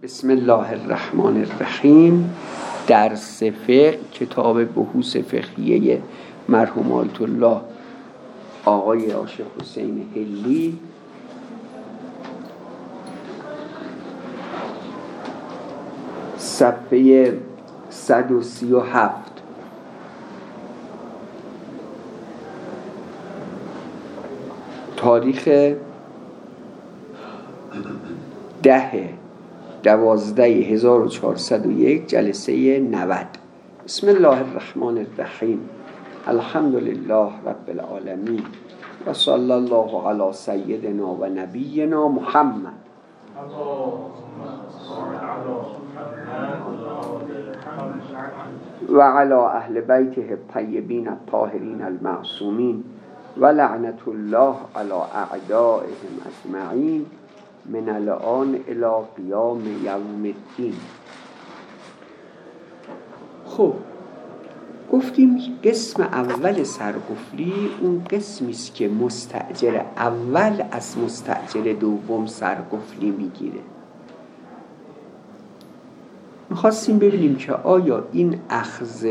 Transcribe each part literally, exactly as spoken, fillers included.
بسم الله الرحمن الرحیم. درس فقه، کتاب بحوث فقهیه مرحوم آیت الله آقای عاشق حسین حلی، صفحه صد و سی و هفت. تاریخ ده دوازده هزار و چهارصد و یک، جلسه نود. بسم الله الرحمن الرحیم. الحمد لله رب العالمین و صلی الله علی سیدنا و نبینا محمد و علی اهل بیته الطیبین الطاهرین المعصومین و لعنت الله علی اعدائهم اجمعین من الان الی قیام یوم الدین. خب گفتیم قسم اول سرقفلی اون قسمی است که مستأجر اول از مستأجر دوم سرقفلی میگیره. میخواستیم ببینیم که آیا این اخذ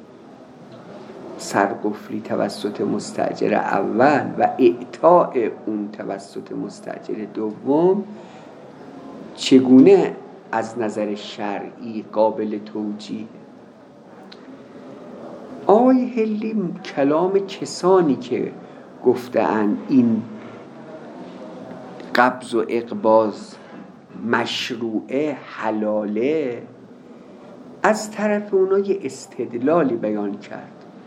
سرقفلی توسط مستأجر اول و اعطاء اون توسط مستأجر دوم چگونه از نظر شرعی قابل توجیه. آقای حلی کلام کسانی که گفتند این قبض و اقباض مشروعه حلاله، از طرف اونا یه استدلالی بیان کرد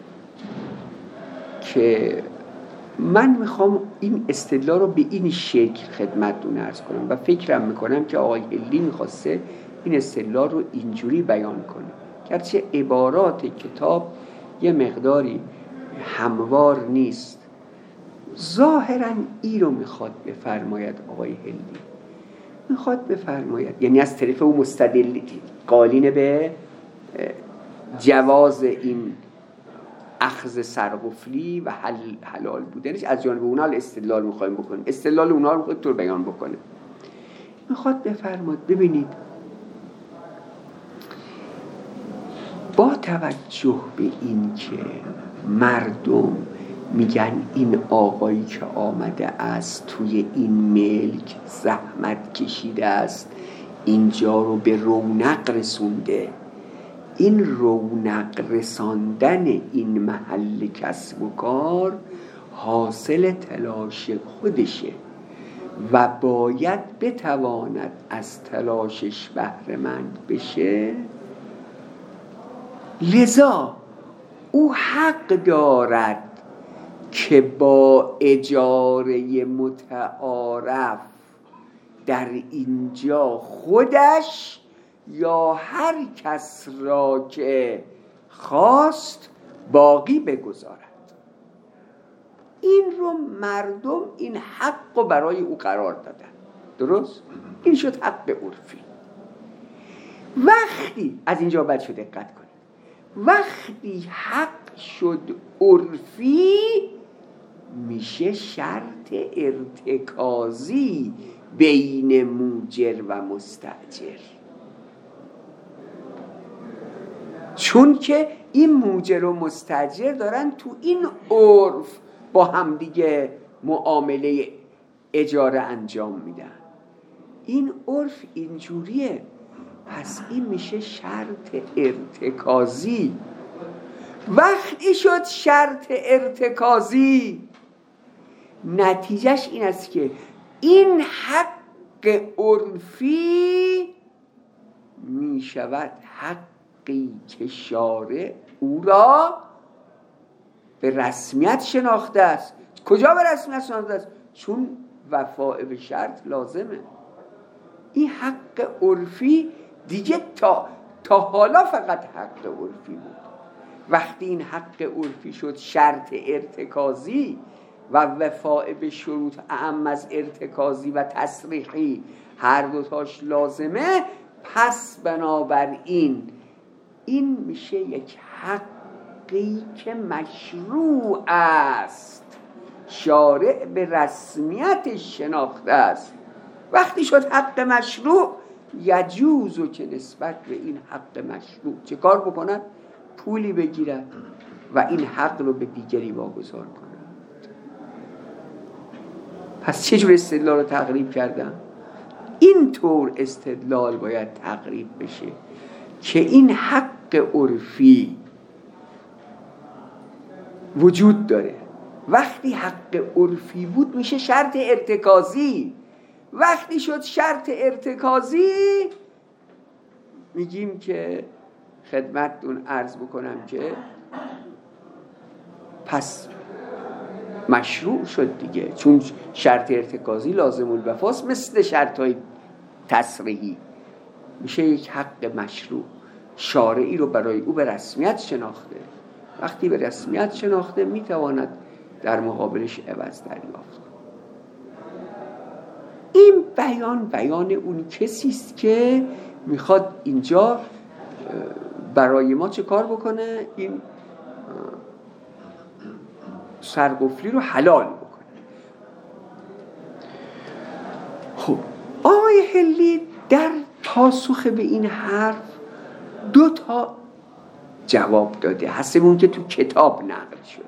که من میخوام این استدلال رو به این شکل خدمتتون عرض کنم و فکرم میکنم که آقای حلی میخواسته این استدلال رو اینجوری بیان کنه، گرچه عبارات کتاب یه مقداری هموار نیست. ظاهرا این رو میخواد بفرماید آقای حلی، میخواد بفرماید یعنی از طرف او مستدل قالین به جواز این اخذ سرقفلی و حل حلال بودنش، از جانب اونا استدلال میخوایم بکنیم، استدلال اونا رو میخواد طور بیان بکنه. میخواد بفرماید ببینید با توجه به این که مردم میگن این آقایی که آمده است توی این ملک زحمت کشیده است، اینجا رو به رونق رسونده، این رونق رساندن این محل کسب و کار حاصل تلاش خودشه و باید بتواند از تلاشش بهره مند بشه، لذا او حق دارد که با اجاره متعارف در اینجا خودش یا هر کس را که خواست باقی بگذارد. این رو مردم این حق رو برای او قرار دادن، درست؟ این شد حق عرفی. وقتی از اینجا باید شد دقت کنید، وقتی حق شد عرفی میشه شرط ارتکازی بین موجر و مستأجر، چون که این موجر و مستأجر دارن تو این عرف با هم دیگه معامله اجاره انجام میدن. این عرف اینجوریه، پس این میشه شرط ارتکازی. وقتی شد شرط ارتکازی نتیجهش این است که این حق عرفی میشود حقی که شارع او را به رسمیت شناخته است. کجا به رسمیت شناخته است؟ چون وفاء به شرط لازمه. این حق عرفی دیگه تا تا حالا فقط حق عرفی بود. وقتی این حق عرفی شد شرط ارتکازی و وفاء به شروط اعم از ارتکازی و تصریحی هر دوتاش لازمه، پس بنابراین این میشه یک حقی که مشروع است، شارع به رسمیتش شناخته است. وقتی شد حق مشروع یجوزو که نسبت به این حق مشروع چه کار بکنن؟ پولی بگیرن و این حق رو به دیگری واگذار کنن. پس چه جور استدلال رو تقریب کردن؟ این طور استدلال باید تقریب بشه که این حق عرفی وجود داره. وقتی حق عرفی بود میشه شرط ارتکازی. وقتی شد شرط ارتکازی میگیم که خدمتتون عرض بکنم که پس مشروع شد دیگه، چون شرط ارتکازی لازم الوفاست مثل شرطهای تصریحی، میشه یک حق مشروع. شارعی رو برای او به رسمیت شناخته. وقتی به رسمیت شناخته میتواند در مقابلش عوض دریافت. این بیان بیان اون کسی است که میخواد اینجا برای ما چه کار بکنه؟ این سرقفلی رو حلال بکنه. خب آقای حلی در پاسخ به این حرف دو تا جواب داده، حسب اون که تو کتاب نقل شده.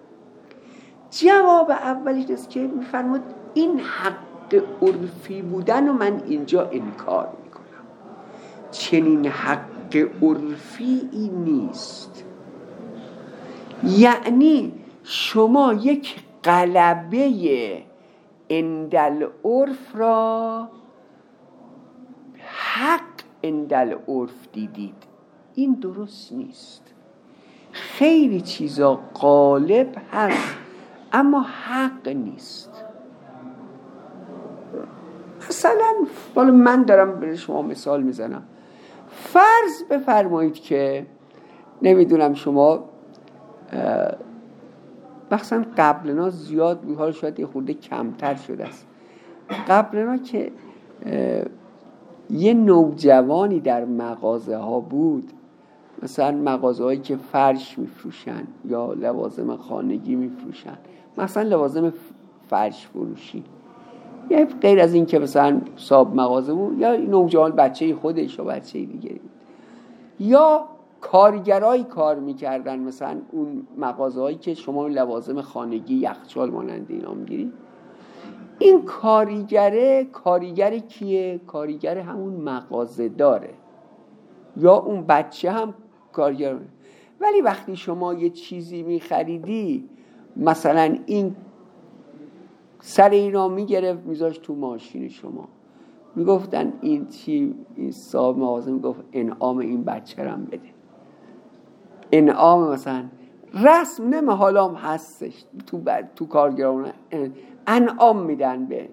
جواب اولیش است که میفرمود این حق عرفی بودن و من اینجا انکار میکنم. چنین حق عرفی ای نیست. یعنی شما یک غلبه اندل عرف را حق اندل عرف دیدید. این درست نیست. خیلی چیزا غالب هست اما حق نیست. مثلا بالا من دارم به شما مثال میزنم. فرض بفرمایید که نمیدونم شما مثلا قبلنا زیاد بود، حالا شاید یه خورده کمتر شده است. قبلنا که یه نوجوانی در مغازه ها بود، مثلا مغازه هایی که فرش میفروشن یا لوازم خانگی میفروشن، مثلا لوازم فرش فروشی، یا غیر از این که مثلا صاحب مغازه بود یا نوجوان بچه خودش و بچه دیگری، یا کارگرایی کار میکردن مثلا اون مغازه هایی که شما لوازم خانگی یخچال مانند اینا میگیری. این کارگره کارگر کیه؟ کارگر همون مغازه داره یا اون بچه هم کارگر. ولی وقتی شما یه چیزی میخریدی، مثلا این سر اینا میگرفت میذاشت تو ماشین شما، میگفتن این چی، این صاحب مغازه میگفت انعام این بچه رم بده، انعام مثلا رسم نمه حالام هستش تو بعد تو کارگران انعام میدن به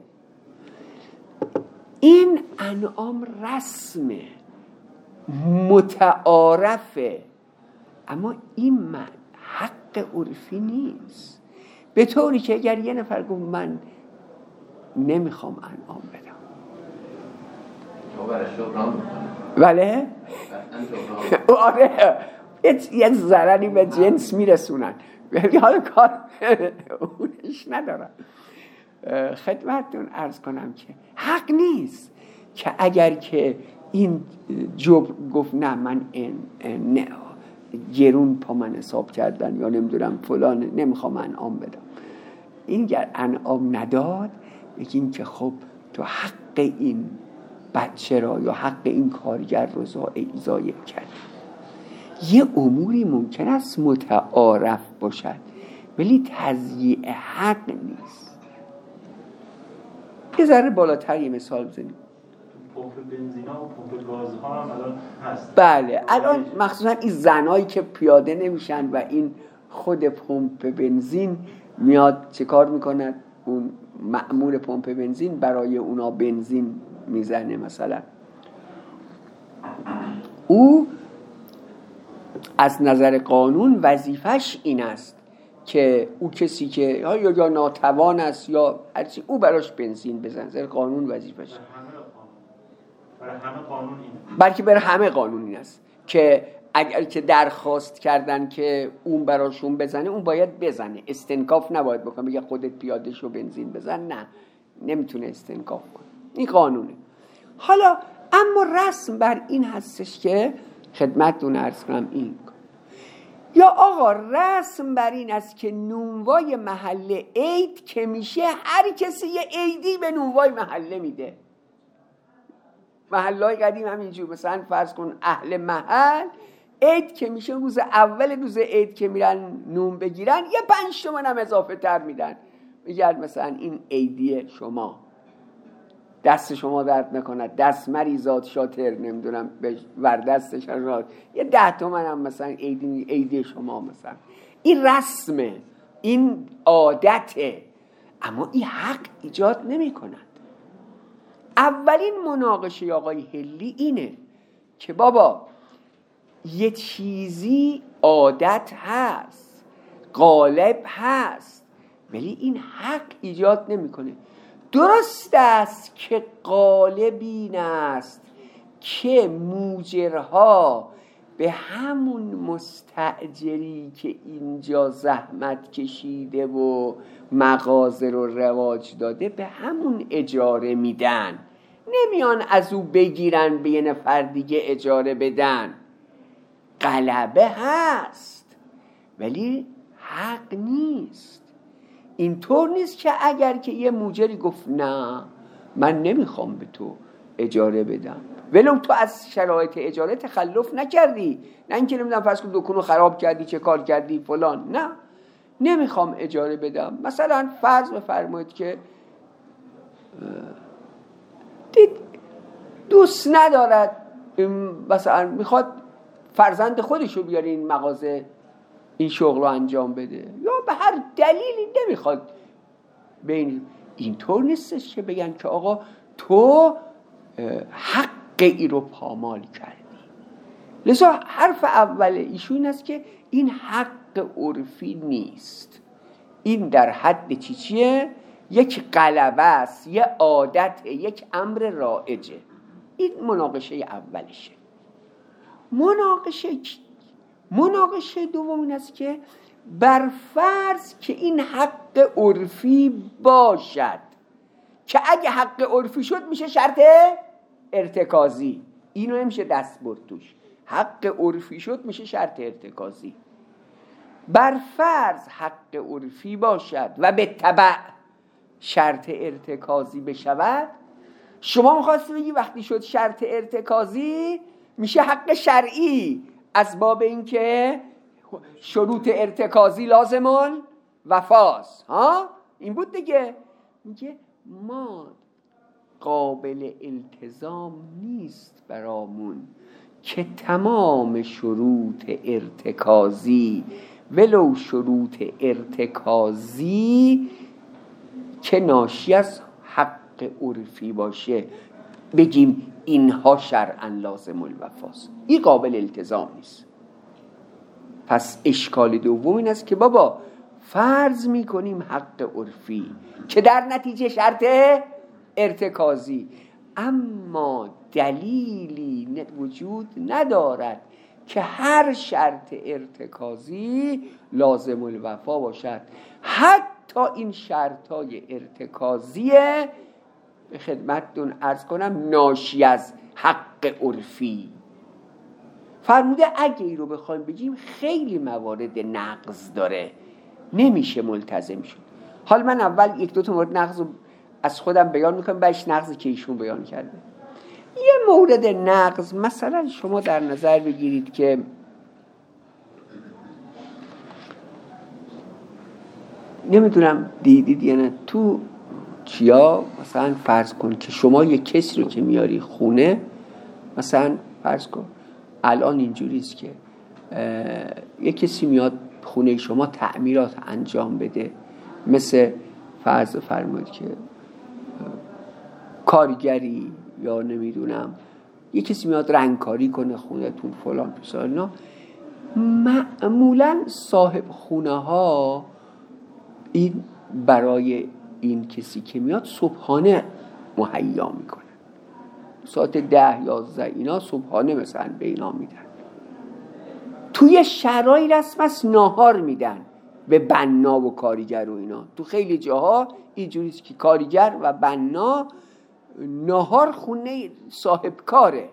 این انعام، رسمه متعارفه، اما این من حق عرفی نیست. به طوری که اگر یه نفر گفت من نمیخوام انعام بدم، بله آره یه ضرری به جنس میرسونن، ولی حالا کار اونش ندارم. خدمتتون عرض کنم که حق نیست که اگر که این جبر گفت نه من نه گرون پا من حساب کردن یا نمیدونم فلان نمیخوام انعام بدم، این گر انعام نداد بگیم که خب تو حق این بچه را یا حق این کارگر رو ضایع کرد. یه اموری ممکن است متعارف باشد ولی تضییع حق نیست. یه ذره بالاتر یه مثال بزنیم. پمپ بنزینا و پمپ گازها هم الان هست. بله الان مخصوصا این زنایی که پیاده نمیشن و این خود پمپ بنزین میاد چه کار میکنن؟ اون مأمور پمپ بنزین برای اونا بنزین میزنه. مثلا او از نظر قانون وظیفش این است که او کسی که یا یا ناتوان است یا هرچی او براش بنزین بزنه، نظر قانون وظیفش برای همه قانون این، بلکه برای همه قانون این است که اگر که درخواست کردن که اون براشون بزنه اون باید بزنه، استنکاف نباید بکنه بگه خودت پیاده شو بنزین بزن، نه نمیتونه استنکاف کنه، این قانونه. حالا اما رسم بر این هستش که خدمتتون عرض کنم این یا آقا رسم بر این است که نونوای محله عید که میشه هر کسی یه عیدی به نونوای محله میده. محلهای قدیم همینجور، مثلا فرض کن اهل محل عید که میشه روز اول روز عید که میرن نون بگیرن یه پنج تومن هم اضافه تر میدن، میگن مثلا این عیدی شما، دست شما درد نکند، دست مریضات شاطر، نمیدونم به وردستش را یه ده تومن هم مثلا عیدی عیدی شما مثلا. این رسمه، این عادته، اما این حق ایجاد نمی کند. اولین مناقشه آقای حلی اینه که بابا یه چیزی عادت هست، غالب هست، ولی این حق ایجاد نمیکنه. درست است که غالب این است که موجرها به همون مستأجری که اینجا زحمت کشیده و مغازه رو رواج داده به همون اجاره میدن، نمیان از او بگیرن به یه نفر دیگه اجاره بدن. غلبه هست ولی حق نیست. اینطور نیست که اگر که یه موجری گفت نه من نمیخوام به تو اجاره بدم، ولو تو از شرایط اجاره تخلف نکردی، نه اینکه نمیدونم فرض کن دکونو خراب کردی چه کار کردی فلان، نه نمیخوام اجاره بدم. مثلا فرض بفرمایید که دید دوست ندارد، مثلا میخواد فرزند خودشو بیاره این مغازه این شغل رو انجام بده، یا به هر دلیلی نمیخواد بین. اینطور نیستش که بگن که آقا تو حق ای رو پامال کردی. لذا حرف اول ایشون این است که این حق عرفی نیست، این در حد چی چیه؟ یک غلبه است، یک عادت، یک امر رایجه. این مناقشه اولشه. مناقشه مناقشه دوم این است که بر فرض که این حق عرفی باشد، که اگه حق عرفی شد میشه شرط ارتکازی، اینو نمیشه دست برد توش. حق عرفی شد میشه شرط ارتکازی. بر فرض حق عرفی باشد و به تبع شرط ارتکازی بشود، شما میخواستی بگی وقتی شد شرط ارتکازی میشه حق شرعی، از باب اینکه شروط ارتکازی لازمون وفاست. ها این بود دیگه. میگه ما قابل التزام نیست برامون که تمام شروط ارتکازی ولو شروط ارتکازی که ناشی از حق عرفی باشه بگیم اینها شرعاً لازم الوفاست. این قابل التزام نیست. پس اشکال دوم این است که بابا فرض میکنیم حق عرفی که در نتیجه شرط ارتکازی، اما دلیلی وجود ندارد که هر شرط ارتکازی لازم الوفا باشد. حتی این شرطای ارتکازی به خدمتتون عرض کنم ناشی از حق عرفی. فرموده اگه ای رو بخوایم بگیم خیلی موارد نقض داره، نمیشه ملتزم شد. حال من اول یک دو تا مورد نقض رو از خودم بیان میکنم، بعدش نقضی که ایشون بیان کرده. یه مورد نقض مثلا شما در نظر بگیرید که نمیدونم دیدید یا نه، تو چیا مثلا فرض کن که شما یه کسی رو که میاری خونه، مثلا فرض کن الان اینجوریست که یه کسی میاد خونه شما تعمیرات انجام بده، مثل فرض فرمایید که کارگری یا نمیدونم یه کسی میاد رنگکاری کنه خونه‌تون فلان پسار، اینا معمولا صاحب خونه ها این برای این کسی که میاد صبحانه مهیا میکنن، ساعت ده یازده اینا صبحانه مثلا به اینا میدن. توی شهرهای رسم است ناهار میدن به بنا و کارگر و اینا. تو خیلی جاها اینجوریست که کارگر و بنا ناهار خونه صاحب کاره،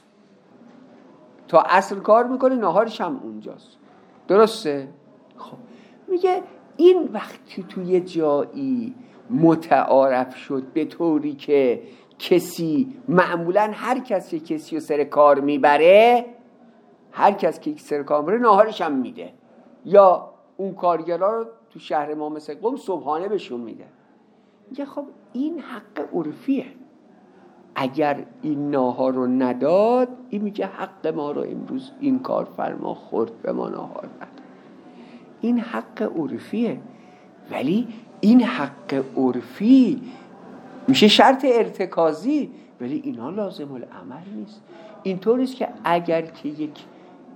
تا عصر کار میکنه، ناهارش هم اونجاست. درسته؟ خب میگه این وقتی توی جایی متعارف شد به طوری که کسی، معمولا هر کسی کسی رو سر کار میبره، هر کس که سر کار میبره ناهارش هم میده، یا اون کارگرها رو تو شهر ما مثل قم صبحانه بهشون میده. میگه خب این حق عرفیه، اگر این ناهار رو نداد، این میگه حق ما رو امروز این کار فرما خورد، به ما ناهار نداد. این حق عرفیه، ولی این حق عرفی میشه شرط ارتکازی، ولی اینا لازم العمل نیست. اینطور نیست که اگر که یک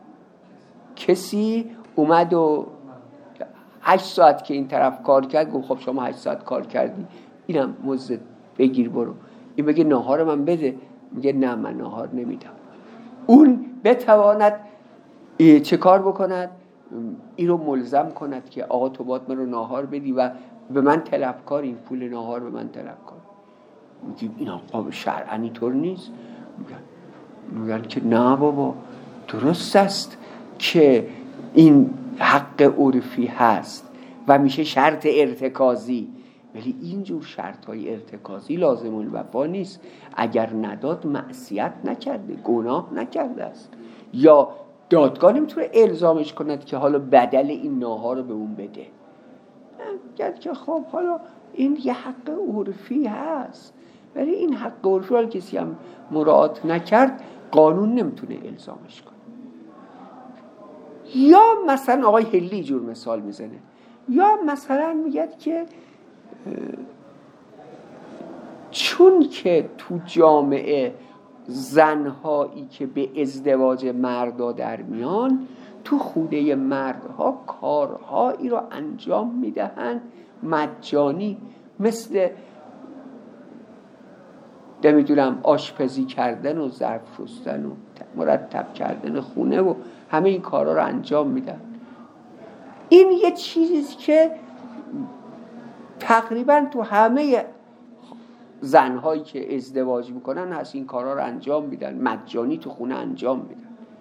کسی اومد و هشت ساعت که این طرف کار کرد، گفت خب شما هشت ساعت کار کردی، اینم مزد بگیر برو، این بگه ناهار من بده، میگه نه من ناهار نمیدم. اون بتواند چه کار بکند؟ این رو ملزم کند که آقا تو باید من رو ناهار بدی و به من طلبکار، این پول ناهار به من طلبکار. میگه این آقا شرعاً اینطور نیست. میگن میگن که نه بابا درست است که این حق عرفی هست و میشه شرط ارتکازی، ولی اینجور شرطهای ارتکازی لازم الوفا نیست. اگر نداد معصیت نکرده، گناه نکرده است، یا دادگاه نمیتونه الزامش کند که حالا بدل این ناهار رو به اون بده. گرد که خب حالا این یه حق عرفی هست، ولی این حق عرفی حالا کسی هم مراعات نکرد، قانون نمیتونه الزامش کنه. یا مثلا آقای هلی جور مثال میزنه، یا مثلا میگه که چون که تو جامعه زنهایی که به ازدواج مردا در میان، تو خوده مردها کارهایی رو انجام میدهند مجانی، مثل نمیدونم آشپزی کردن و ظرف شستن و مرتب کردن خونه و همه این کارها رو انجام میدن. این یه چیزیست که تقریبا تو همه زنهایی که ازدواج میکنن هست، این کارها رو انجام میدن مجانی، تو خونه انجام میدن،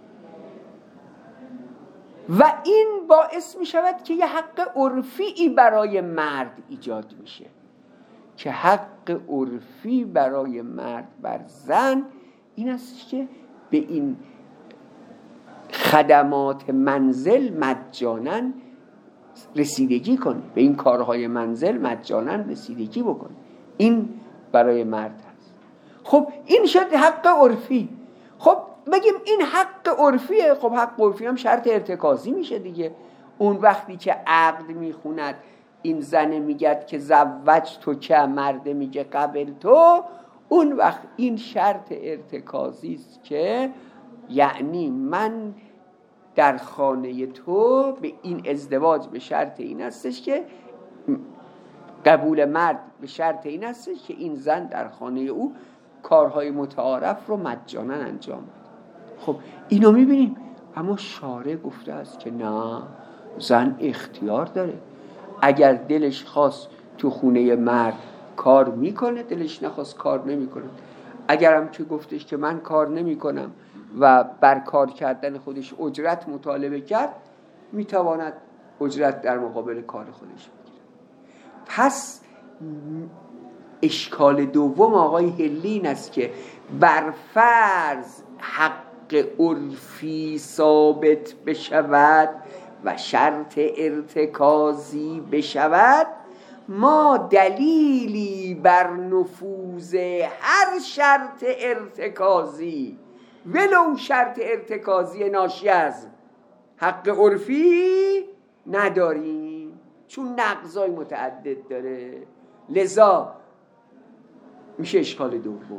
و این باعث میشود که یه حق عرفی برای مرد ایجاد میشه، که حق عرفی برای مرد بر زن این است که به این خدمات منزل مجانا رسیدگی کنه، به این کارهای منزل مجانا رسیدگی بکنه. این برای مرد هست. خب این شد حق عرفی. خب بگیم این حق عرفیه، خب حق عرفی هم شرط ارتکازی میشه دیگه. اون وقتی که عقد میخوند، این زن میگه که زوج تو که، مرد میگه قبل تو، اون وقت این شرط ارتکازی است که یعنی من در خانه تو به این ازدواج به شرط این هستش که قبول مرد به شرط این هستش که این زن در خانه او کارهای متعارف رو مجانا انجام بده. خب اینو میبینیم، اما شارع گفته است که نه، زن اختیار داره، اگر دلش خواست تو خونه مرد کار میکنه، دلش نخواست کار نمیکنه. اگرم که گفتش که من کار نمیکنم و بر کار کردن خودش اجرت مطالبه کرد، میتواند اجرت در مقابل کار خودش بگیره. پس اشکال دوم آقای هلی این است که بر فرض حق عرفی ثابت بشود و شرط ارتکازی بشود، ما دلیلی بر نفوذ هر شرط ارتکازی ولو شرط ارتکازی ناشی از حق عرفی نداریم، چون نقضای متعدد داره. لذا میشه اشکال دوم.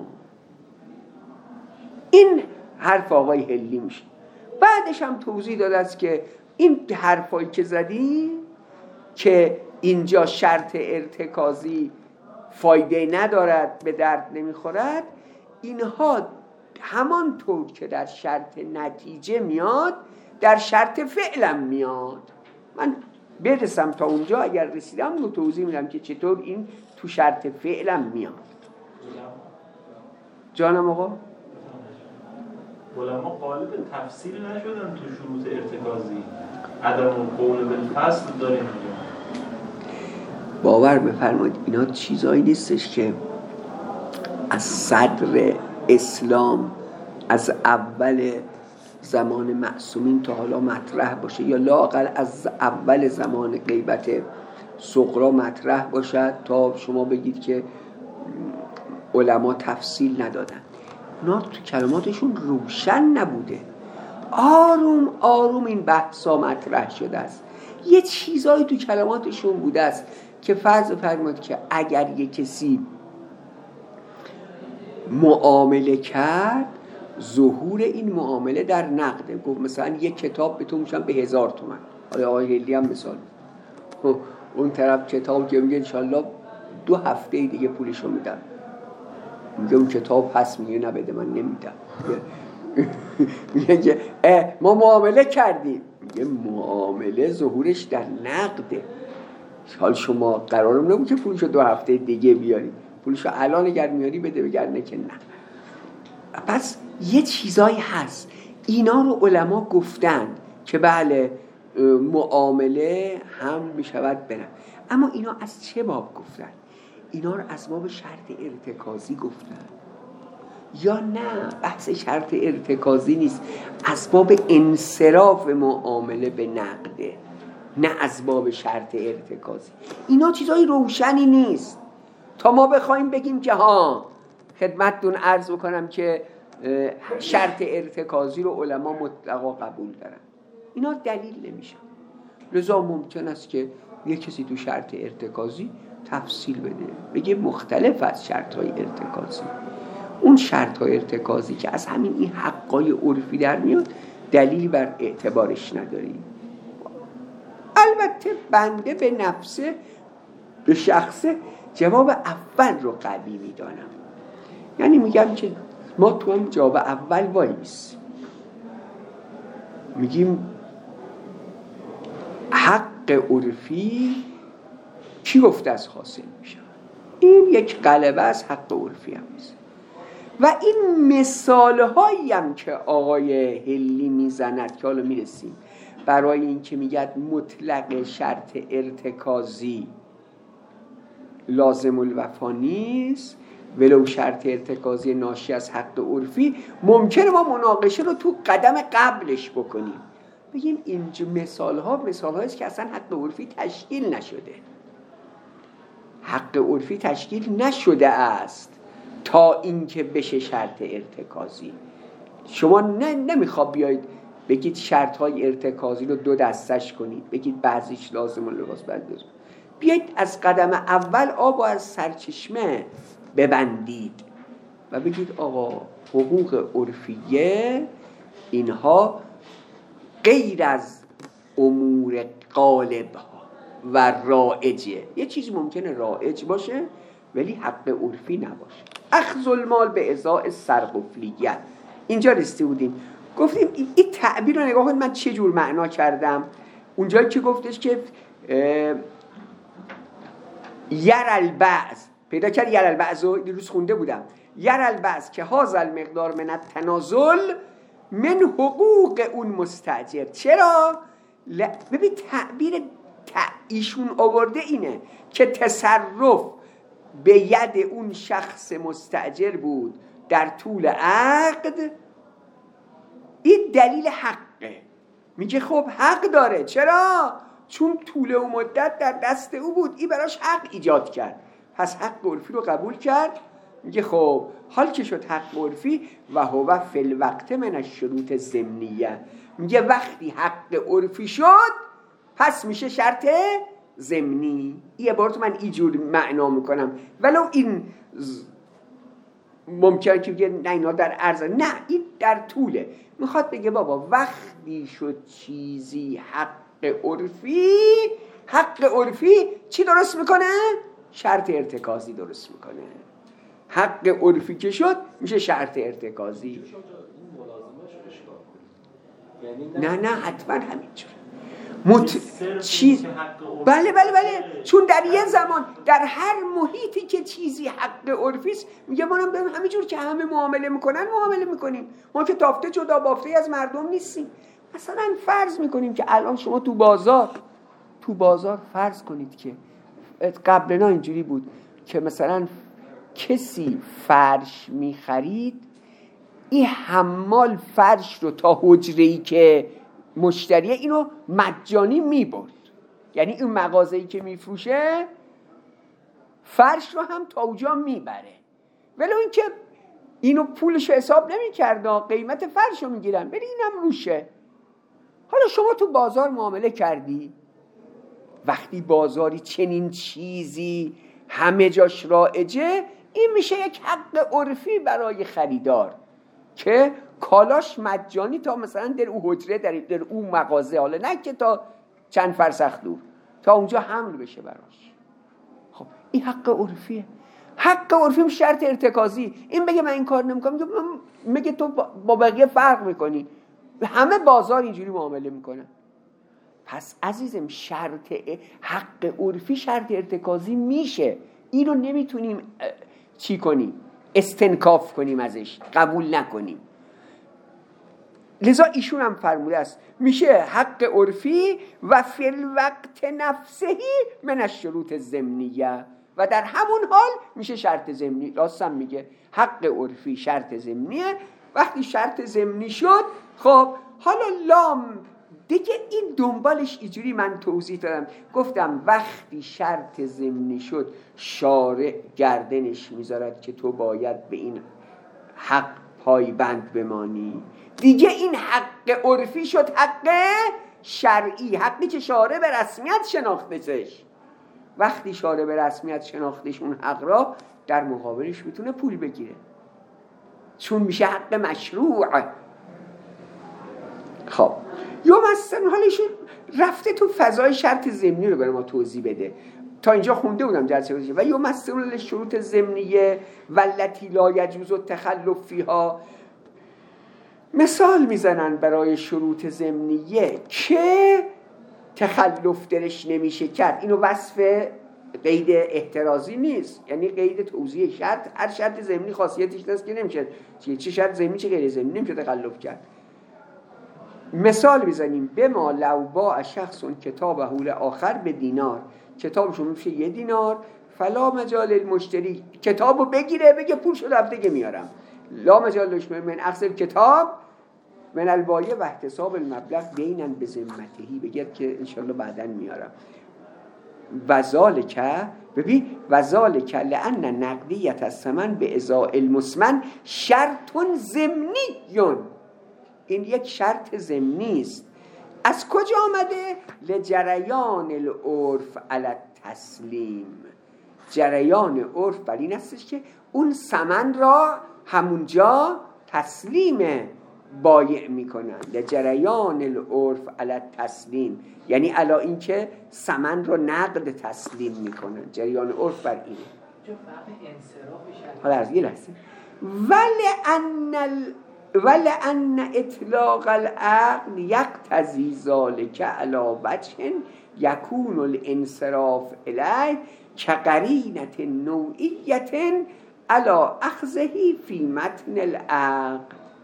این حرف آقای هلی میشه. بعدش هم توضیح داده است که این حرفایی که زدی که اینجا شرط ارتکازی فایده ندارد، به درد نمیخورد، اینها همان طور که در شرط نتیجه میاد، در شرط فعلم میاد. من برسم تا اونجا، اگر رسیدم رو توضیح میدم که چطور این تو شرط فعلم میاد. جانم آقا؟ علما قالب تفسیر نشدن تو شروط ارتکازی، عدم قول بالفصل داریم اینجا. باور بفرمایید اینا چیزایی نیستش که از صدر اسلام از اول زمان معصومین تا حالا مطرح باشه، یا لااقل از اول زمان غیبت صغرا مطرح باشد تا شما بگید که علما تفصیل ندادن. اونا تو کلماتشون روشن نبوده، آروم آروم این بحثا مطرح شده است. یه چیزایی تو کلماتشون بوده است که فرض فرمایید که اگر یه کسی معامله کرد، ظهور این معامله در نقده. گفت مثلا یک کتاب به تو میشن به هزار تومن، حالا آقای هلی هم مثال، اون طرف کتاب که میگه انشالله دو هفته دیگه پولشو میدم، میگه اون کتاب پس، میگه نه بده من نمیدم. میگه ما معامله کردیم، میگه معامله ظهورش در نقده، حال شما قرارم نبود که پولشو دو هفته دیگه بیاری، پولشو الان اگر میاری بده، بگرنه که نه. پس یه چیزایی هست اینا رو علما گفتن که بله معامله هم میشود برم، اما اینا از چه باب گفتن؟ اینا رو از باب شرط ارتکازی گفتن یا نه بحث شرط ارتکازی نیست، از باب انصراف معامله به نقده، نه از باب شرط ارتکازی. اینا چیزای روشنی نیست تا ما بخوایم بگیم که ها خدمتتون عرض بکنم که شرط ارتکازی رو علما مطلقا قبول دارن. اینا دلیل نمیشه. لذا ممکن است که یک کسی تو شرط ارتکازی تفصیل بده، بگه مختلف از شرط‌های ارتکازی. اون شرط‌های ارتکازی که از همین این حقای عرفی در میاد، دلیل بر اعتبارش نداری. البته بنده به نفسه، به شخصه، جواب اول رو قوی میدانم. یعنی میگم که ما تو هم جواب اول وایس میگیم حق عرفی کی گفته از حاصل میشه؟ این یک غلبه از حق عرفی هم است. و این مثال هایی هم که آقای هلی میزند که حالا میرسیم برای این که میگد مطلق شرط ارتکازی لازم الوفا نیست ولو شرط ارتکازی ناشی از حق عرفی، ممکنه ما مناقشه رو تو قدم قبلش بکنیم، بگیم اینجا مثال ها مثال هاییست که اصلا حق عرفی تشکیل نشده، حق عرفی تشکیل نشده است تا اینکه بشه شرط ارتکازی. شما نه نمیخواد بیاید بگید شرط های ارتکازی رو دو دستش کنید، بگید بعضیش لازم و لباس بنداز، بیاید از قدم اول آب و از سرچشمه ببندید و بگید آقا حقوق عرفیه اینها غیر از امور غالب ها و رائجه. یه چیزی ممکنه رائج باشه ولی حق عرفی نباشه. اخذ المال به ازاء سرق و فلیت. اینجا رسیده بودیم، گفتیم این تعبیر رو نگاه کنید من چه جور معنا کردم. اونجایی که گفتش که یر البعض، پیدا کرد یر البعض رو دیروز خونده بودم، یر البعض که هذا المقدار من التنازل من حقوق اون مستاجر. چرا؟ ل... ببین تعبیر ایشون آورده اینه که تصرف به ید اون شخص مستاجر بود در طول عقد، این دلیل حقه. میگه خب حق داره، چرا؟ چون طول و مدت در دست او بود، این براش حق ایجاد کرد، پس حق عرفی رو قبول کرد. میگه خب حال که شد حق عرفی و هو فی الوقت من الشروط ضمنیه، میگه وقتی حق عرفی شد پس میشه شرط ضمنی. این عبارت من اینجور معنا میکنم، ولو این ممکنه که بگه نه اینا در عرض، نه این در طوله. میخواد بگه بابا وقتی شد چیزی حق عرفی، حق عرفی چی درست میکنه؟ شرط ارتکازی درست میکنه. حق عرفی که شد میشه شرط ارتکازی. نه نه حتما همینجوره. مت... چیز بله بله بله چون در یه زمان در هر محیطی که چیزی حق عرفی است میگه ما هم همینجور که همه معامله میکنن معامله میکنیم، ما که تافته جدا بافته از مردم نیستیم. مثلا فرض میکنیم که الان شما تو بازار تو بازار فرض کنید که قبلا اینجوری بود که مثلا کسی فرش میخرید، این حمال فرش رو تا حجره‌ای که مشتریه اینو مجانی میبرد، یعنی این مغازه‌ای که میفروشه فرش رو هم تا اونجا میبره، ولی این که اینو پولش حساب نمی‌کرد، قیمت فرش رو میگیرن بری اینم روشه. حالا شما تو بازار معامله کردی، وقتی بازاری چنین چیزی همه جاش رایجه، این میشه یک حق عرفی برای خریدار که کالاش مجانی تا مثلا در او حجره در, در او مغازه، حالا نه که تا چند فرسخ دور، تا اونجا حمل بشه براش. خب این حق عرفیه. حق عرفی شرط ارتکازی. این بگه من این کار نمیکنم، میگه تو با بقیه فرق میکنی. همه بازار اینجوری معامله میکنن. پس عزیزم شرط حق عرفی شرط ارتکازی میشه. اینو نمیتونیم چی کنیم؟ استنکاف کنیم، ازش قبول نکنیم. لذا ایشون هم فرموده است میشه حق عرفی و فی الوقت نفسهی من الشروط ضمنیه، و در همون حال میشه شرط ضمنی. راستم میگه حق عرفی شرط ضمنیه. وقتی شرط ضمنی شد، خب حالا لام دیگه این دنبالش اینجوری من توضیح دادم، گفتم وقتی شرط ضمنی شد شارع گردنش میذارد که تو باید به این حق پایبند بمانی. دیگه این حق عرفی شد حق شرعی، حقی که شارع به رسمیت شناختش. وقتی شارع به رسمیت شناختش اون حق را، در مقابلش میتونه پول بگیره، چون میشه حق مشروع. خب یا مثلا حالشون رفته تو فضای شرط ضمنی رو برای ما توضیح بده. تا اینجا خونده بودم جلسه گذشته. و یا مثلا شروط ضمنیه والتی لا یجوز التخلف فیها، مثال میزنن برای شروط ضمنیه که تخلف درش نمیشه کرد. اینو وصف قید احترازی نیست، یعنی قید توضیح شرط. هر شرط ضمنی خاصیتش هست که نمیشه چه شرط ضمنی چه غیر ضمنی نمیشه تخلف کرد. مثال بزنیم به ما لو باع شخص کتاب حول آخر به دینار، کتابشو میشه یه دینار، فلا مجال المشتری کتابو بگیره بگه پول شد هفته میارم، لا مجال من اخذ کتاب من البایع و احتساب المبلغ بینا به ذمتهی، بگه که انشالله بعداً میارم. وذالک، ببین وذالک لأن نقدیت الثمن به ازاء المثمن شرط ضمنی، این یک شرط ضمنی است. از کجا آمده؟ لجریان العرف علی التسلیم، جریان عرف بر این استش که اون ثمن را همونجا تسلیم بایع میکنن. لجریان العرف علی التسلیم یعنی علی این که ثمن را نقد تسلیم میکنن. جریان عرف بر اینه. حالا از یه لحظه ولأن ولأن اطلاق العقل یقتضی ذلک علی وجه یکون الانصراف الیه کقرینة نوعیة علی اخذه فی متن العقل.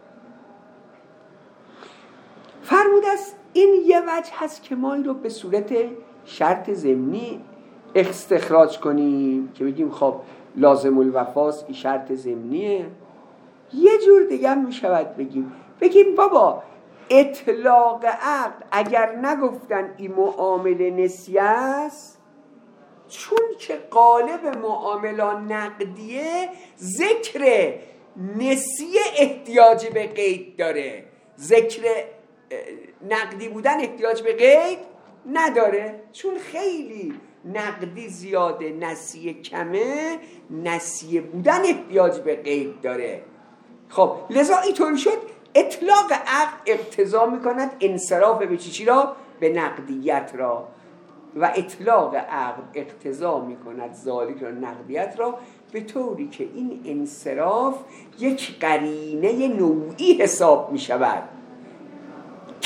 فرموده است این یه وجه هست که ما این رو به صورت شرط ضمنی استخراج کنیم که بگیم خب لازم الوفاست، این شرط ضمنیه. یه جور دیگه هم میشود بگیم بگیم بابا اطلاق عقد اگر نگفتن این معامله نسیه است، چون که قالب معامله نقدیه ذکر نسیه احتیاج به قید داره، ذکر نقدی بودن احتیاج به قید نداره. چون خیلی نقدی زیاده نسیه کمه، نسیه بودن احتیاج به قید داره. خب لذا اینطور شد اطلاق عقد اقتضا میکند انصراف به چی را؟ به نقدیت را، و اطلاق عقد اقتضا میکند ذالک را نقدیت را، به طوری که این انصراف یک قرینه نوعی حساب میشود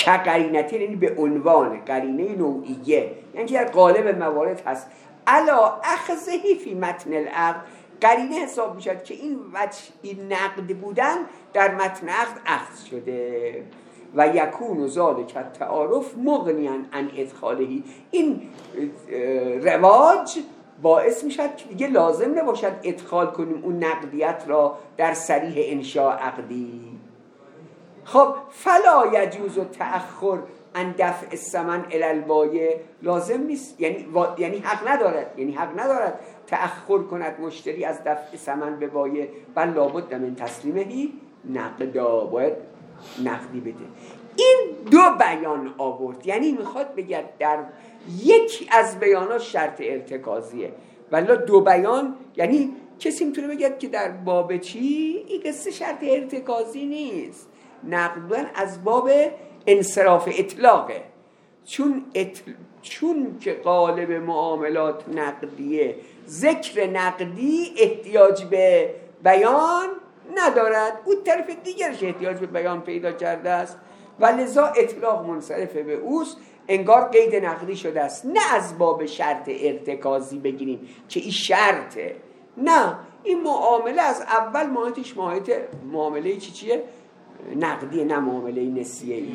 که قرینته، یعنی به عنوان قرینه نوعیه، یعنی که در قالب موارد هست علا اخذهی فی متن العقد، قرینه حساب میشد که این وجه این نقد بودن در متن عقد اخذ شده. و یکون ذالک التعارف مغنیا عن ادخالهی، این رواج باعث میشد که دیگه لازم نباشد ادخال کنیم اون نقدیت را در صریح انشاء عقدی. خب فلا یجوز تأخر عن دفع الثمن الی البایع، لازم نیست، یعنی و... یعنی حق ندارد، یعنی حق ندارد تأخر کند مشتری از دفع ثمن به بایع، بل لابد من تسلیمهی نقدا، باید نقدی بده. این دو بیان آورد، یعنی میخواد بگه در یکی از بیانات شرط ارتکازیه، ولی دو بیان، یعنی کسی میتونه بگه که در باب چی این قصه شرط ارتکازی نیست، نقدن از باب انصراف اطلاقه، چون اطل... چون که قالب معاملات نقدیه، ذکر نقدی احتیاج به بیان ندارد، اون طرف دیگرش احتیاج به بیان پیدا کرده است و لذا اطلاق منصرف به اوست، انگار قید نقدی شده است. نه از باب شرط ارتکازی بگیریم که این شرطه، نه، این معامله از اول ماهیتش ماهیت معامله چی چیه؟ نقدی، نه معامله نسیه ای.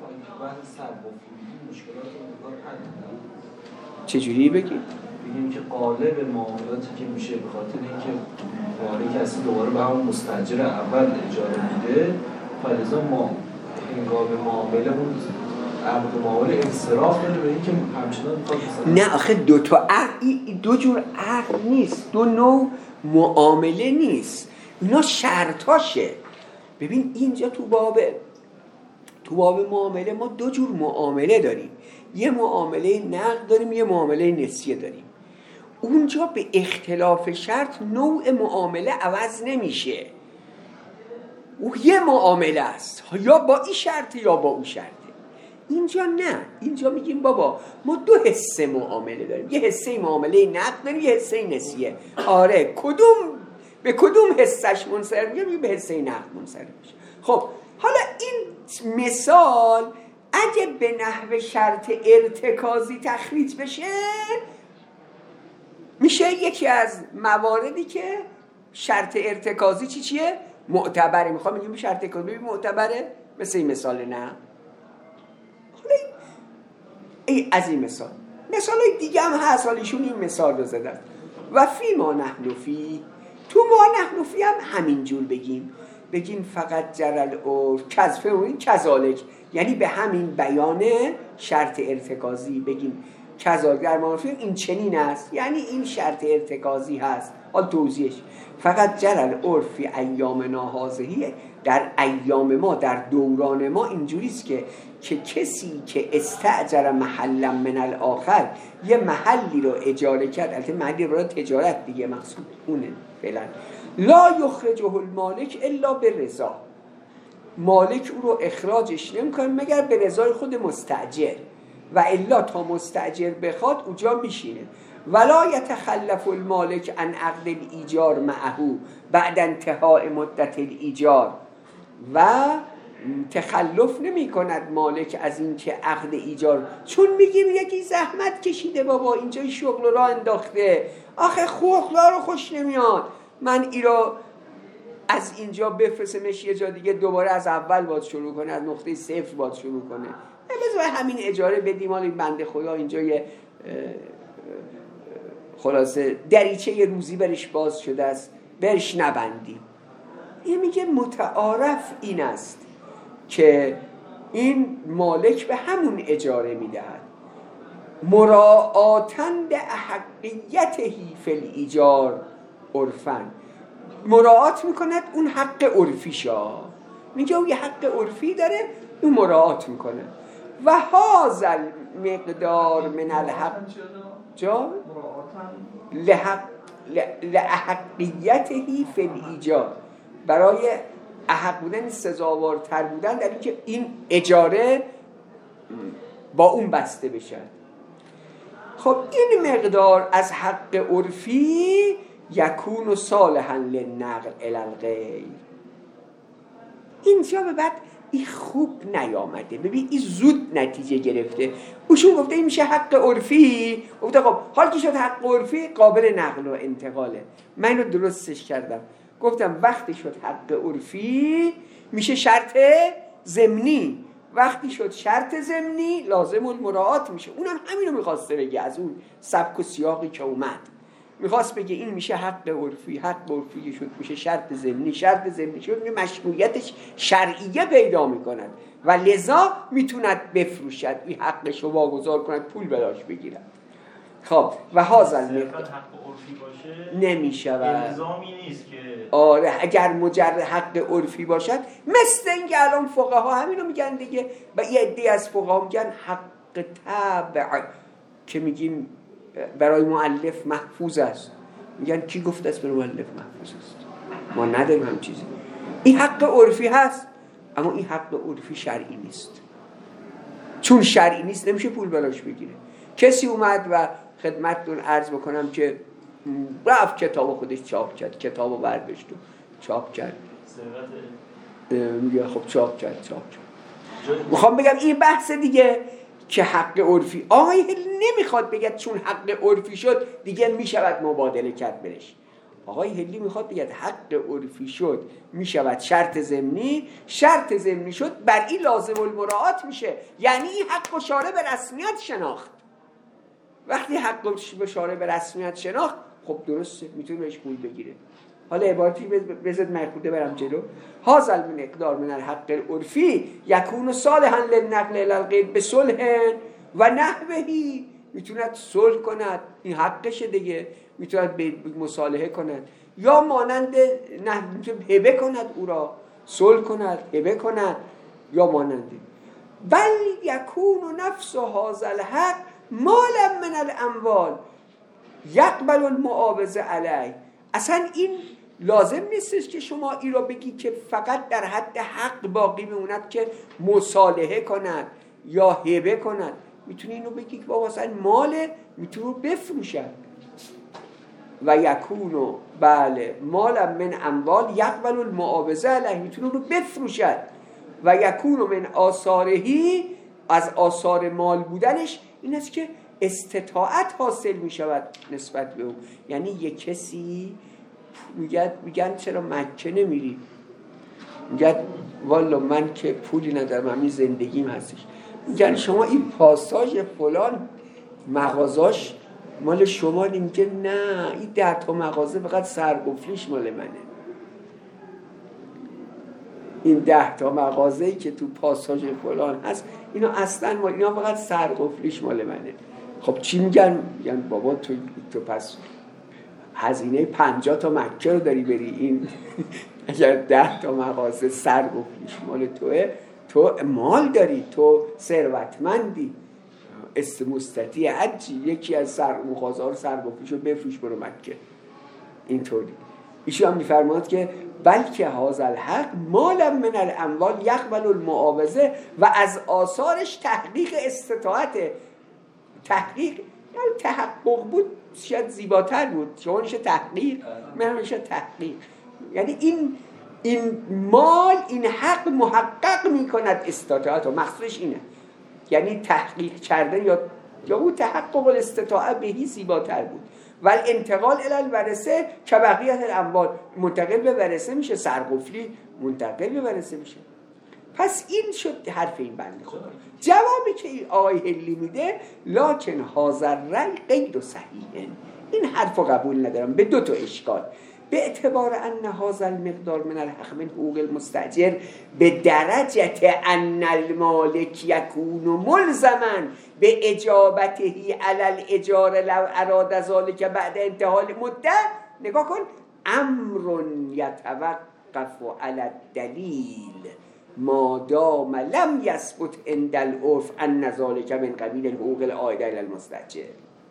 چجوری بگیم؟ بگیم که قالب معاملاتی که میشه به خاطر اینکه وارد کسی دوباره به همون مستاجر اول اجاره میده، فلزا ما هنگام معامله اون عقد معامله انصراف داره به اینکه همچنان میخواد. نه آخه دو تا عقد، دو جور عقد نیست، دو نوع معامله نیست، اینا شرطاشه. ببین اینجا تو باب تو باب معامله ما دو جور معامله داریم، یه معامله نقد داریم، یه معامله نسیه داریم. اونجا به اختلاف شرط نوع معامله عوض نمیشه، او یه معامله است، یا با این شرط یا با اون شرطه. اینجا نه، اینجا میگیم بابا ما دو حصه معامله داریم، یه حصه معامله نقد داریم، یه حصه نسیه. آره کدوم به کدوم حصهش منصرف میشه؟ به حصه نقد منصرف میشه. خب حالا این مثال اگه به نحو شرط ارتکازی تخریج بشه، میشه یکی از مواردی که شرط ارتکازی چی چیه؟ معتبره. میخوام بگیم شرط ارتکازی معتبره، مثل این مثال نه. حالا این از این مثال مثال دیگه هم هست، حالیشون این مثال رو زدن. و فی ما نحن فی، تو ما نحن فی هم همینجور بگیم بگیم فقط جرل اور کذفه و این کذالک، یعنی به همین بیان شرط ارتکازی بگیم کذالک در معرفی این چنین است، یعنی این شرط ارتکازی هست. حال توضیحش فقط جرل عرفی ایام ناهازهیه، در ایام ما، در دوران ما اینجوریست که که کسی که استاجر محلا من الاخر، یه محلی رو اجاره کرد، البته محلی رو تجارت دیگه مقصود اونه فعلا، لا یخرجه المالک الا بالرضا، مالک او رو اخراجش نمیکنه مگر به رضای خود مستاجر، و الا تا مستاجر بخواد اونجا میشینه. ولا یتخلف المالک عن عقد الایجار معه بعد انتهاء مدت الایجار، و تخلف نمی کند مالک از این که عقد ایجار، چون میگیم یکی زحمت کشیده بابا اینجا شغل را انداخته، آخه خوخلا رو خوش نمیاد، من ای را از اینجا بفرستمش یه جا دیگه، دوباره از اول باید شروع کنه، از نقطه صفر باید شروع کنه، بذار همین اجاره بدیم، حالا این بنده خدا اینجا یه خلاصه دریچه یه روزی برش باز شده است، برش نبندیم. این میگه متعارف این است که این مالک به همون اجاره میدهد، مراعاتاً به احقیتهی فی الایجار عرفاً، مراعات میکند اون حق عرفیشا، میگه اون یه حق عرفی داره، اون مراعات میکنه. و هذا مقدار من الحق جا لحق لحقیتهی فی الایجار، برای احق بودن سزاوارتر بودن در اینکه این اجاره با اون بسته بشه. خب این مقدار از حق عرفی یکون صالحا للنقل الی الغیر، اینجا به بعد این خوب نیامده. ببین این زود نتیجه گرفته. اوشون گفته این میشه حق عرفی. گفته خب حال که شد حق عرفی قابل نقل و انتقاله. من اینو درستش کردم، گفتم وقتی شد حق عرفی میشه شرط ضمنی، وقتی شد شرط ضمنی لازم المراعات میشه. اونم همینو میخواسته بگه از اون سبک و سیاقی که اومد. میخواست بگه این میشه حق عرفی، حق عرفی شد میشه شرط ضمنی، شرط ضمنی شد میشه مشروعیتش شرعیه پیدا میکند و لذا میتوند بفروشد، این حقش رو واگذار کند، پول بلاش بگیرد. خب و هازل حق عرفی باشه نمیشود، الزامی نیست که آره اگر مجرد حق عرفی باشد، مثل این که الان فقها همینو میگن دیگه. و یه عده از فقها میگن حق تبع که میگیم برای مؤلف محفوظ است. میگن کی گفته است برای مؤلف محفوظ است؟ ما نداریم هم چیزی. این حق عرفی هست، اما این حق عرفی شرعی نیست. چون شرعی نیست نمیشه پول بلاش بگیره. کسی اومد و خدمتتون عرض بکنم که رفت کتاب خودش چاپ کرد، کتابو برداشت و چاپ کرد، میگه خب چاپ کرد چاپ کرد. میخوام بگم این بحث دیگه که حق عرفی، آقای هلی نمیخواد بگه چون حق عرفی شد دیگه میشود مبادله کرد برش. آقای هلی میخواد بگه حق عرفی شد میشود شرط ضمنی، شرط ضمنی شد بر این لازم المراعات میشه، یعنی این حق و شارع به رسمیت شناخت. وقتی حق و شارع به رسمیت شناخت خب درسته میتونه بهش پول بگیره. حالا عبارتی بذارید من خورده برم جلو. هازل من اقدار من الحق العرفی یکون صالحا للنقل الی الغیر بصلح و نحوهی، میتوند صلح کند، این حقشه دیگه، میتوند به مصالحه کند، یا مانند نه میتونه هبه کند، او را صلح کند، هبه کند، یا ماننده. بل یکون نفس هازل حق مالا من الاموال یقبل المعاوضه علیه. اصلا این لازم نیستش که شما این را بگی که فقط در حد حق باقی میموند که مصالحه کند یا هبه کند. میتونی اینو بگی که بابا اصلا ماله، میتونه بفروشد. و یکونو بله مالا من اموال یقبل المعاوضه علیه، میتونه رو بفروشد. و یکونو من آثارهی، از آثار مال بودنش این است که استطاعت حاصل می شود نسبت به او. یعنی یک کسی میگن میگن چرا مکه نمیری؟ میگن والا من که پولی ندارم، همین زندگیم هستش. میگن شما این پاساژ فلان مغازاش مال شما؟ میگه نه، این ده تا مغازه فقط سرقفلیش مال منه. این ده تا مغازه‌ای که تو پاساژ فلان هست اینا اصلا مال، اینا فقط سرقفلیش مال منه. خب چی میگن؟ میگن بابا تو تو پس هزینه پنجاه تا مکه رو داری بری، این اگر ده تا مغازه سرقفلیش مال توه، تو مال داری، تو ثروتمندی، استمستتی حجی، یکی از سر مغازه رو سرقفلیش رو بفروش برو مکه. اینطوری ایشون هم میفرماد که بلکه هازل حق مالا من الاموال یقبل المعاوضه، و از آثارش تحقیق استطاعت. تحقیق یعنی تحقق بود شاید زیباتر بود، شما نشه تحقیق، من نشه تحقیق. یعنی این این مال، این حق محقق میکند استطاعت و مقصودش اینه. یعنی تحقیق کردن یا یا اون تحقق الاستطاعت بهی زیباتر بود. و الانتقال الی الورثه که بقیت الاموال، منتقل به ورثه میشه، سرقفلی منتقل به ورثه میشه. پس این شد حرف این بنده خدا. جوابی که این آقای هلی میده لکن حاضر رأی غیر صحیح، این حرف قبول ندارم به دو تا اشکال. به اعتبار ان هذا المقدار من الحق من حقوق المستاجر به درجه ان المالک یکون ملزما به اجابته علی الاجاره لو اراد ذلك بعد انتهاء المده. نگاه کن، امر یتوقف علی الدلیل ما دام لم یثبت عند العرف ان ذلك من قبیل الحقوق العائده الی المستاجر.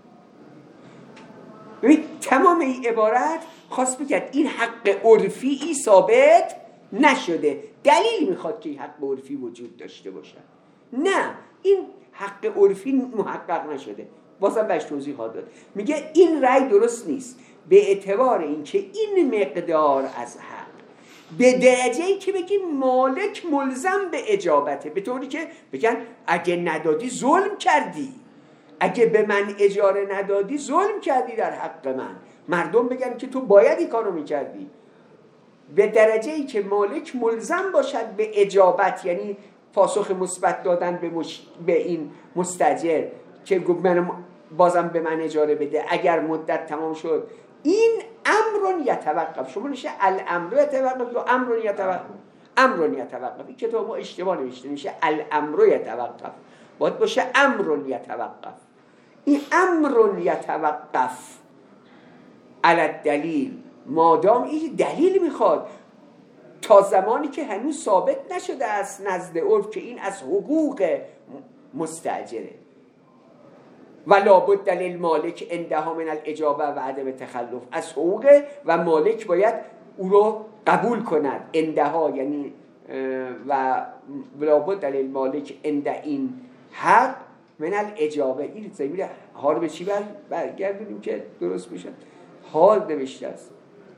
ببین تمام این عبارت خواست بگه این حق عرفی ای ثابت نشده، دلیل میخواد که این حق عرفی وجود داشته باشه. نه، این حق عرفی محقق نشده. بازم بهش توضیح داد. میگه این رأی درست نیست به اعتبار اینکه این مقدار از حق به درجه ای که بگی مالک ملزم به اجابته، به طوری که بگن اگه ندادی ظلم کردی، اگه به من اجاره ندادی ظلم کردی در حق من. مردم بگن که تو باید این کارو میکردی. به درجه ای که مالک ملزم باشد به اجابت، یعنی پاسخ مثبت دادن به, مش... به این مستاجر که من بازم به من اجاره بده اگر مدت تمام شد. این امر یتوقف، شما نشه الامر یتوقف یا امر یتوقف. امر یتوقف، این کتاب ما اشتباه نوشته، میشه الامر یتوقف، باید باشه امر یتوقف. این امر یتوقف علی الدلیل، مادام این دلیل میخواد تا زمانی که هنوز ثابت نشده است نزد عرف که این از حقوق مستاجره. ولا بد للمالک عندها من الاجابه و عدم تخلف، از حقوق و مالک باید او رو قبول کند. عندها یعنی و ولا بد للمالک عند این حق من الاجابه. این زمین ها رو به چی برگردونیم که درست بشه؟ حال نوشته است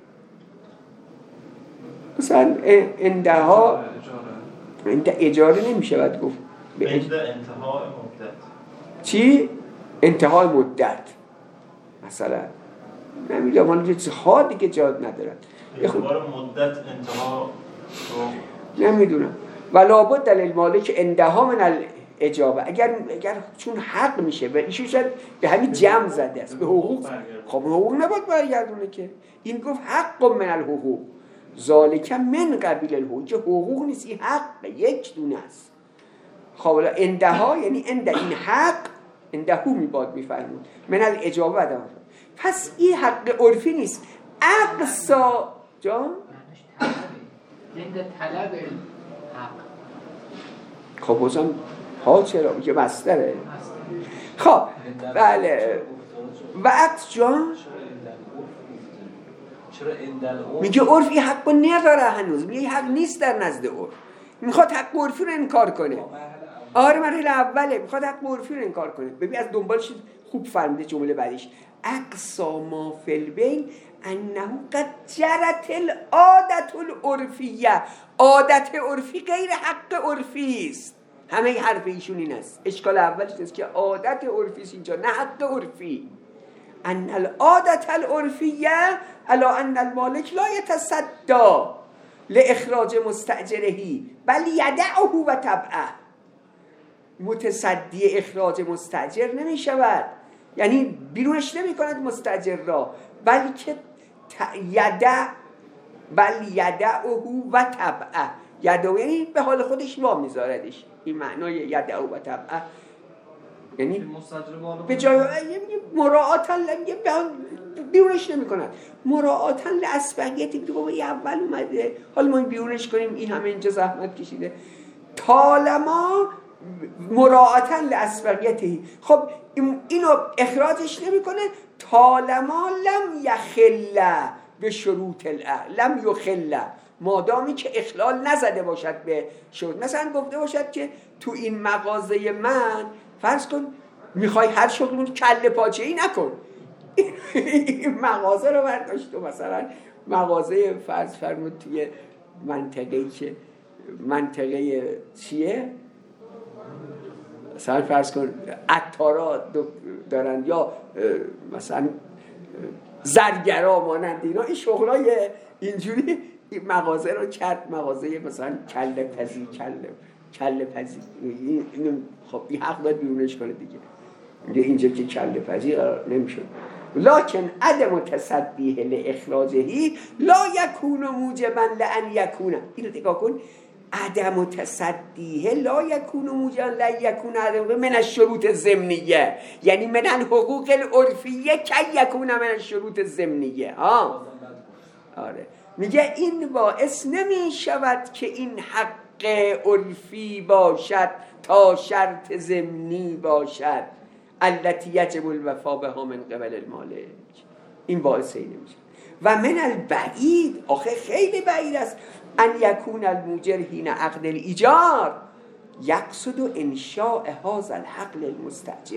مثلا عندها عند اجاره نمیشه باید گفت عند انتهای مدت. چی؟ انتهای مدت مثلا نمیدونم، اون چه ها دیگه جاد ندارد اعتبار مدت انتها رو نمیدونم. ولا بد للمالک عندها من الاجابه، اگر اگر چون حق میشه و ایشون شاید به همین جمع زده است به حقوق. خب حقوق نباید برگردونه که، این گفت حق من الحقوق ذالک من قبیل الحقوق، که حقوق نیست، این حق یک دونه است. خب عندها یعنی عند این حق، عندهو میباد میفرمود من الاجابه بدم. پس این حق عرفی نیست، اقصا جان عند طلب حق. خب بازم ها چرا میگه مصدره؟ خب بله و عقص جان میگه عرف این حق نداره هنوز، میگه این حق نیست در نزد عرف، میخواد حق عرفی رو انکار کنه. آره مرحله اوله میخواد حق عرفی رو انکار کنه. ببین از دنبالش خوب فهمیده جمله بعدیش اقصا ما فی البین انه قد جرت العادت العرفیه، عادت عرفی غیر حق عرفی است. همه حرف ایشون این است. اشکال اولش است که عادت عرفی است اینجا، نه حق عرفی. ان العادت العرفیه الا ان المالک لا یتصدی لاخراج مستاجره بل یدعه و تبعه. متصدی اخراج مستاجر نمی شود، یعنی بیرونش نمی کند مستاجر را، بلکه یدع بل یدعه و تبعه. یدعه یعنی به حال خودش وا میذاردش، این معنای یدعه و تبعه، یعنی به جای مراعاتا بیرونش نمی کند، مراعاتا لاسبقیتی که بابا اول اومده حالا ما بیرونش کنیم، این همه اینجا زحمت کشیده، طالما مراعاتا لاسبقیتی. خب اینو اخراجش نمی کنه طالما لم یخل به شروط العقد، لم یخل، مادامی که اخلال نزده باشد به شروط. مثلا گفته باشد که تو این مغازه من فرض کن میخوای هر شغلمون کله پاچه ای نکن، این مغازه رو برداشت و مثلا مغازه فرض فرمود توی منطقه‌ای که منطقه چیه مثلا فرض کن عطارا دارن یا مثلا زرگرا مانند اینا، این شغلای اینجوری این مغازه رو کرد مغازه مثلا کله پزی کله کله پزی. این خب این حق داد بیرونش کنه دیگه، اینجا که کله پزی نمیشد. لکن عدم تصدیه لاخراجه لا یکون موجبا لان یکون. اینو نگاه کن، عدم تصدیه لا یکون موجبا لا یکون عدم من الشروط الضمنیه، یعنی من الحقوق العرفیه کی یکون من الشروط الضمنیه. ها آره میگه این باعث نمی شود که این حق عرفی باشد تا شرط ضمنی باشد التي یجب الوفا بها من قبل المالک. این باعث این نمیشه. و من البعید، آخه خیلی بعید است، ان یکون الموجر حین عقد الایجار یقصد انشاء هذا الحق للمستاجر.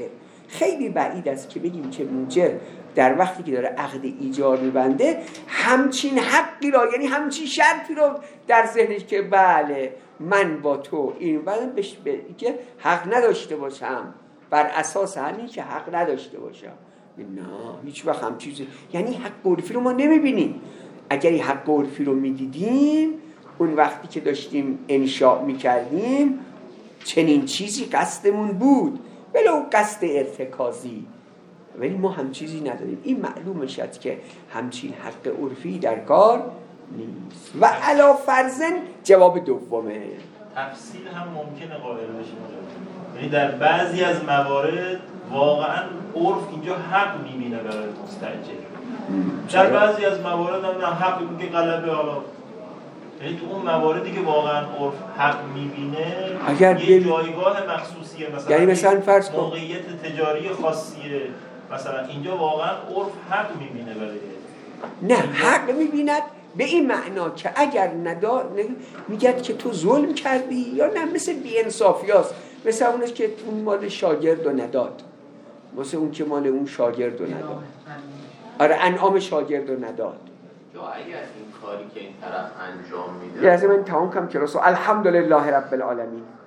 خیلی بعید است که بگیم که موجر در وقتی که داره عقد ایجار میبنده همچین حقی را، یعنی همچین شرطی رو در ذهنش که بله من با تو این بعد بهش که حق نداشته باشم، بر اساس همین که حق نداشته باشم. نه هیچ وقت هم چیزی، یعنی حق عرفی رو ما نمیبینیم. اگر این حق عرفی رو میدیدیم اون وقتی که داشتیم انشاء میکردیم چنین چیزی قصدمون بود، ولو قصد ارتکازی، ولی ما هم چیزی نداریم. این معلومه شد که همچین حق عرفی در کار نیست. و علا فرضن جواب دومه تفصیل هم ممکنه قائل بشیم، یعنی در بعضی از موارد واقعا عرف اینجا حق میبینه برای مستاجر، در بعضی از موارد هم نه حق میگه غلبه. حالا یعنی تو اون مواردی که واقعا عرف حق میبینه اگر یه بل... جایگاه مخصوصیه، مثلا یعنی مثلا فرض کن موقعیت تجاری خاصیه، مثلا اینجا واقعا عرف حق میبینه برای نه حق میبیند به این معنا که اگر ندا میگد که تو ظلم کردی، یا نه مثل بی‌انصافی هست، مثل اونش که اون مال شاگرد رو نداد، مثل اون که مال اون شاگرد رو نداد، آره انعام شاگرد رو نداد. یا اگر این کاری که این طرف انجام میده یه از من تمام کم کلاس الحمدلله رب العالمین.